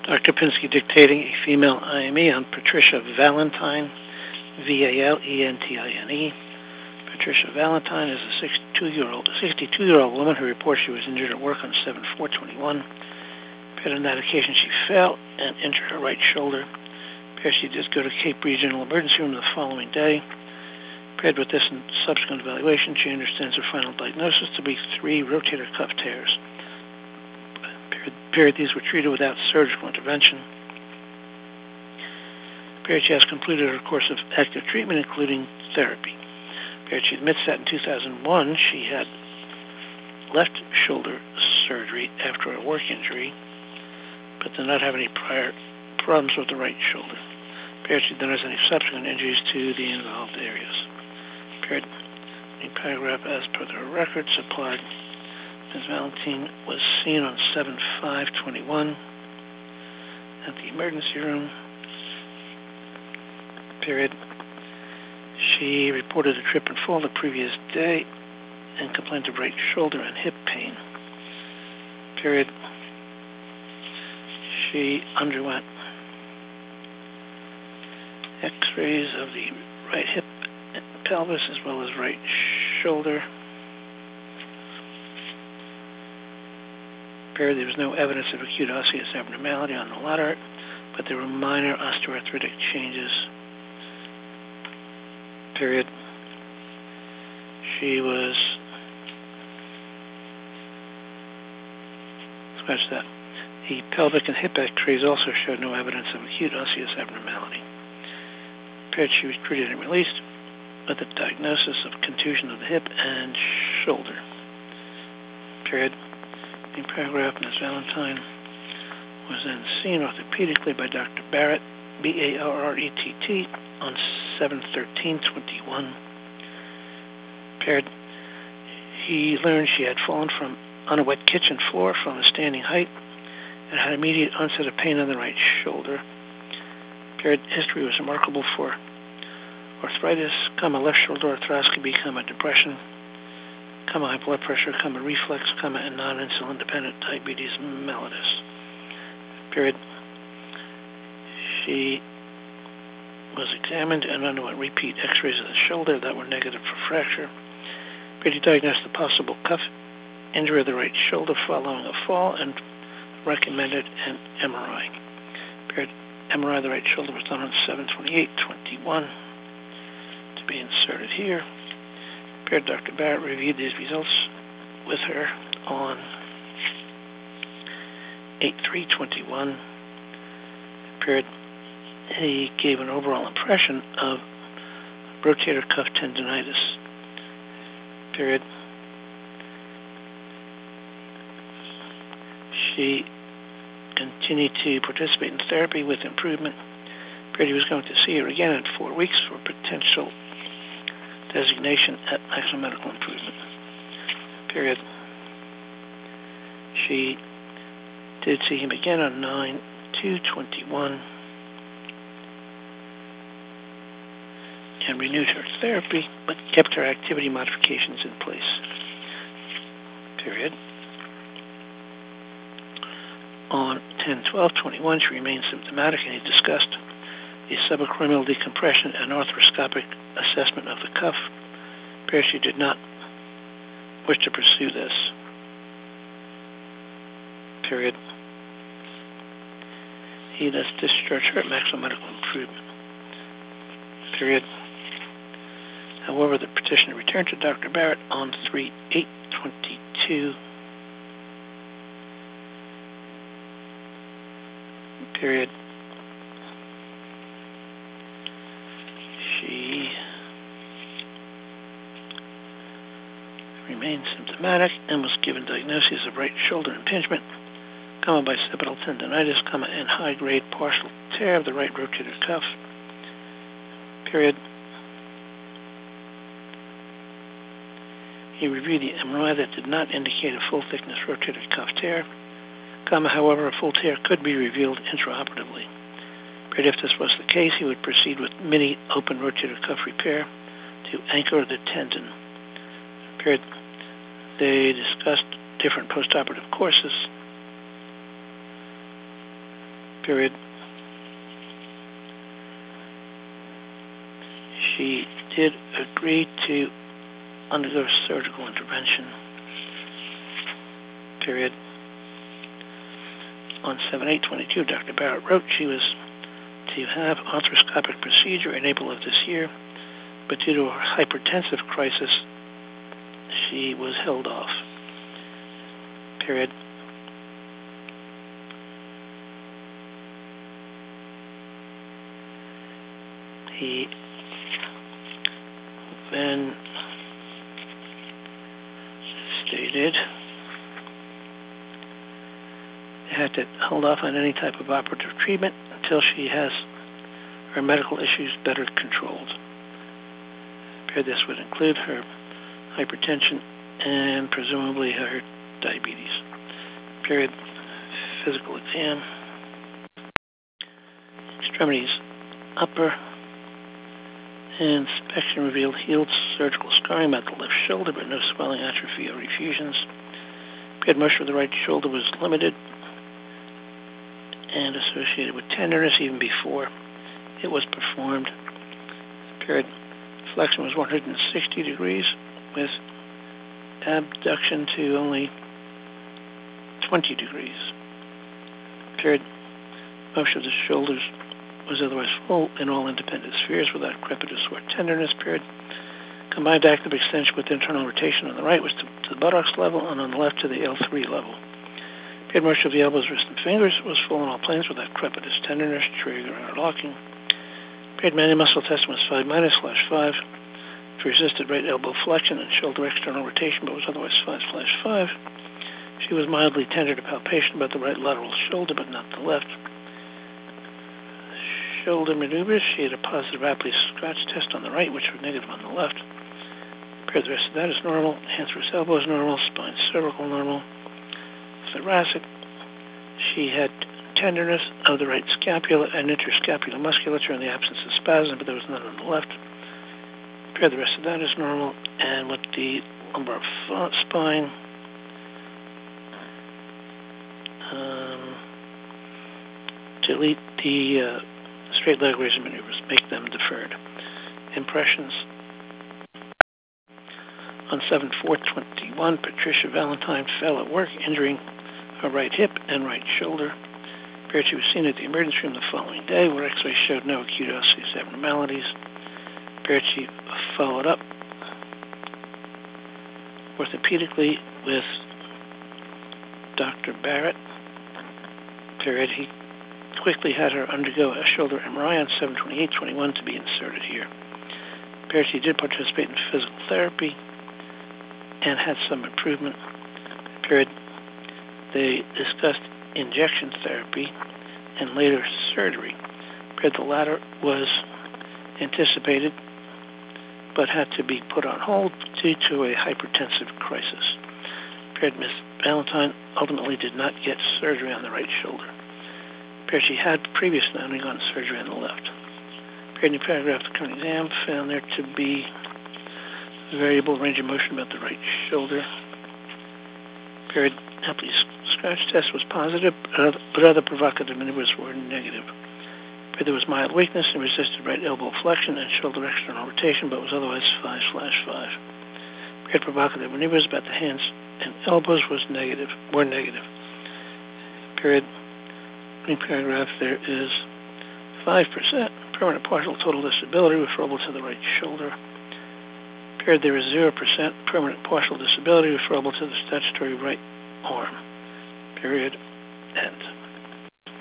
Dr. Pinsky dictating a female IME on Patricia Valentine, Valentine. Patricia Valentine is a 62-year-old woman who reports she was injured at work on 7/4/21. On that occasion, she fell and injured her right shoulder. She did go to Cape Regional Emergency Room the following day. Paired with this and subsequent evaluation, she understands her final diagnosis to be 3 rotator cuff tears. These were treated without surgical intervention. She has completed her course of active treatment, including therapy. She admits that in 2001 she had left shoulder surgery after a work injury, but did not have any prior problems with the right shoulder. She denies any subsequent injuries to the involved areas. The paragraph as per the record supplied, Ms. Valentine was seen on 7/5/21 at the emergency room. She reported a trip and fall the previous day and complained of right shoulder and hip pain. She underwent x-rays of the right hip and pelvis as well as right shoulder. There was no evidence of acute osseous abnormality on the latter, but there were minor osteoarthritic changes. She was The pelvic and hip x-rays also showed no evidence of acute osseous abnormality. She was treated and released with a diagnosis of contusion of the hip and shoulder. In paragraph, Ms. Valentine was then seen orthopedically by Dr. Barrett, B-A-R-R-E-T-T, on 7/13/21. He learned she had fallen on a wet kitchen floor from a standing height and had immediate onset of pain on the right shoulder. History was remarkable for arthritis, left shoulder arthroscopy, depression, high blood pressure, reflux, and non-insulin dependent diabetes mellitus. She was examined and underwent repeat x-rays of the shoulder that were negative for fracture. He diagnosed the possible cuff injury of the right shoulder following a fall and recommended an MRI. MRI of the right shoulder was done on 7/28/21 to be inserted here. Dr. Barrett reviewed these results with her on 8/3/21. He gave an overall impression of rotator cuff tendonitis. She continued to participate in therapy with improvement. He was going to see her again in 4 weeks for potential designation at maximum medical improvement. She did see him again on 9/2/21 and renewed her therapy, but kept her activity modifications in place. On 10/12/21, she remained symptomatic, and he discussed the subacromial decompression and arthroscopic assessment of the cuff. She did not wish to pursue this. He thus discharged her at maximum medical improvement. However, the petitioner returned to Dr. Barrett on 3/8/22. She remained symptomatic and was given diagnoses of right shoulder impingement, bicipital tendonitis, and high-grade partial tear of the right rotator cuff. He reviewed the MRI that did not indicate a full-thickness rotator cuff tear. However, a full tear could be revealed intraoperatively. If this was the case, he would proceed with mini-open rotator cuff repair to anchor the tendon. They discussed different postoperative courses. period. She did agree to undergo surgical intervention, period. On 7/8/22, Dr. Barrett wrote she was to have arthroscopic procedure in April of this year, but due to a hypertensive crisis, she was held off, period. He then stated had to hold off on any type of operative treatment until she has her medical issues better controlled. This would include her hypertension and presumably her diabetes. Period. Physical exam. Extremities. Upper inspection revealed healed surgical scarring about the left shoulder, but no swelling, atrophy, or refusions. Motion of the right shoulder was limited and associated with tenderness even before it was performed. Period. Flexion was 160 degrees with abduction to only 20 degrees. Period. Motion of the shoulders was otherwise full in all independent spheres without crepitus or tenderness. Period. Combined active extension with internal rotation on the right was to the buttocks level and on the left to the L3 level. Period. Motion of the elbows, wrists, and fingers was full in all planes without crepitus, tenderness, triggering, or locking. Period. Manual muscle test was 5-/5. She resisted right elbow flexion and shoulder external rotation, but was otherwise 5/5. She was mildly tender to palpation about the right lateral shoulder, but not the left. Shoulder maneuvers. She had a positive Rapley scratch test on the right, which was negative on the left. Period. The rest of that is normal. Hands wrist elbows normal. Spine cervical normal. Thoracic. She had tenderness of the right scapula and interscapular musculature in the absence of spasm, but there was none on the left. Period. The rest of that is normal. And with the lumbar spine, delete the straight leg raising maneuvers, make them deferred. Impressions. On 7/4/21, Patricia Valentine fell at work, injuring her right hip and right shoulder. She was seen at the emergency room the following day, where X-rays showed no acute osseous abnormalities. She followed up orthopedically with Dr. Barrett. He quickly had her undergo a shoulder MRI on 7/28/21 to be inserted here. She did participate in physical therapy and had some improvement. They discussed injection therapy and later surgery. The latter was anticipated but had to be put on hold due to a hypertensive crisis. Ms. Valentine ultimately did not get surgery on the right shoulder. She had previously undergone surgery on the left. New paragraph, the current exam found there to be variable range of motion about the right shoulder. Rapley's scratch test was positive, but other provocative maneuvers were negative. There was mild weakness and resisted right elbow flexion and shoulder external rotation, but was otherwise 5/5. Provocative maneuvers about the hands and elbows were negative. New paragraph, there is 5% permanent partial total disability referable to the right shoulder. There is 0% permanent partial disability referable to the statutory right arm. End.